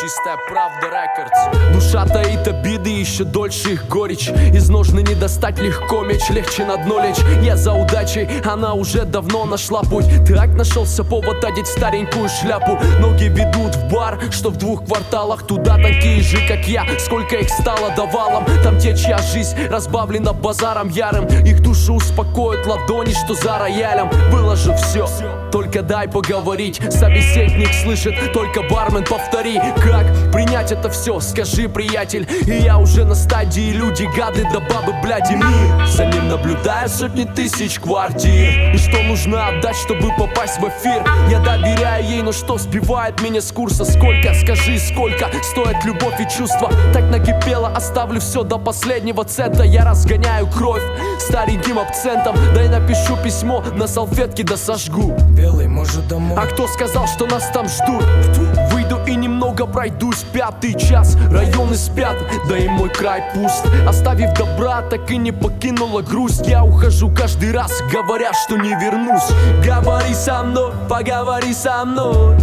Чистая правда рекордс. Душа таит обиды, еще дольше их горечь. Из ножны не достать легко меч, легче на дно лечь. Я за удачей, она уже давно нашла путь. Так нашелся повод одеть старенькую шляпу. Ноги ведут в бар, что в 2 кварталах. Туда такие же, как я, сколько их стало давалом. Там те, чья жизнь разбавлена базаром ярым. Их души успокоят ладони, что за роялем. Было же все, только дай поговорить. Собеседник слышит, только бармен повтори. Как принять это все, скажи, приятель. И я уже на стадии люди, гады да бабы, бляди. Мир, за ним наблюдаю сотни тысяч квартир. И что нужно отдать, чтобы попасть в эфир? Я доверяю ей, но что сбивает меня с курса? Сколько, скажи, сколько стоит любовь и чувства? Так накипело, оставлю все до последнего цента. Я разгоняю кровь стареньким акцентом. Да и напишу письмо на салфетке, да сожгу. Белый, может, домой? А кто сказал, что нас там ждут? Выйду и немного пройдусь, 5-й час, районы спят, да и мой край пуст. Оставив добра, так и не покинула грусть. Я ухожу каждый раз, говоря, что не вернусь. Говори со мной, поговори со мной.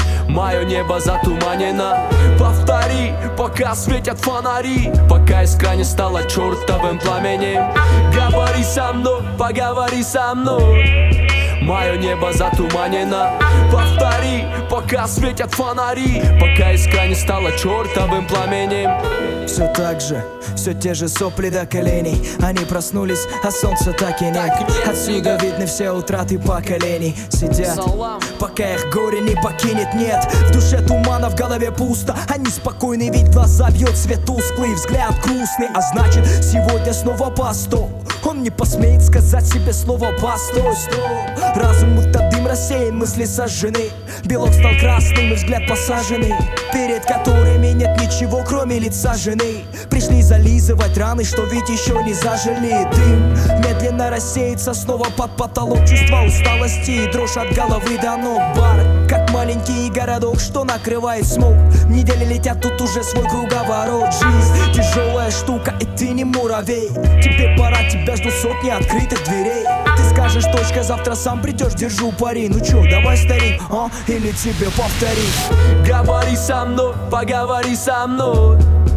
Мое небо затуманено. Повтори, пока светят фонари, пока искра не стала чертовым пламенем. Говори со мной, поговори со мной. Мое небо затуманено. Повтори, пока светят фонари, пока искра не стала чертовым пламенем. Все так же, все те же сопли до коленей. Они проснулись, а солнца так и нет. Отсюда видны все утраты поколений. Сидят, пока их горе не покинет, нет. В душе тумана, в голове пусто. Они спокойны, ведь глаза бьет свет тусклый, взгляд грустный. А значит, сегодня снова постой. Он не посмеет сказать себе слово «постой». Разум будто дым рассеян, мысли сожжены. Белок стал красным и взгляд посаженный, перед которыми нет ничего, кроме лица жены. Пришли зализывать раны, что ведь еще не зажили. Дым медленно рассеется снова под потолок. Чувство усталости и дрожь от головы до ног. Бар, как маленький городок, что накрывает смог. Недели летят, тут уже свой круговорот. Жизнь тяжелая штука, и ты не муравей. Тебе пора, тебя ждут сотни открытых дверей. Ты скажешь точка, завтра сам придешь, держу пари. Ну чё, давай, старик, или тебе повторить? Говори со мной, поговори со мной.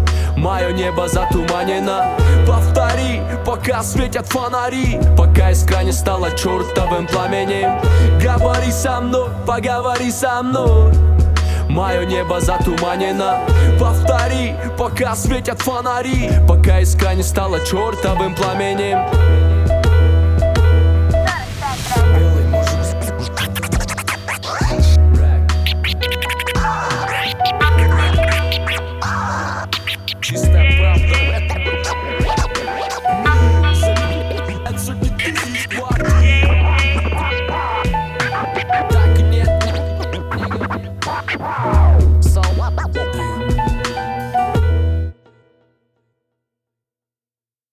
Мое небо затуманено. Повтори, пока светят фонари, пока искра не стала чертовым пламенем. Говори со мной, поговори со мной. Мое небо затуманено. Повтори, пока светят фонари, пока искра не стала чертовым пламенем.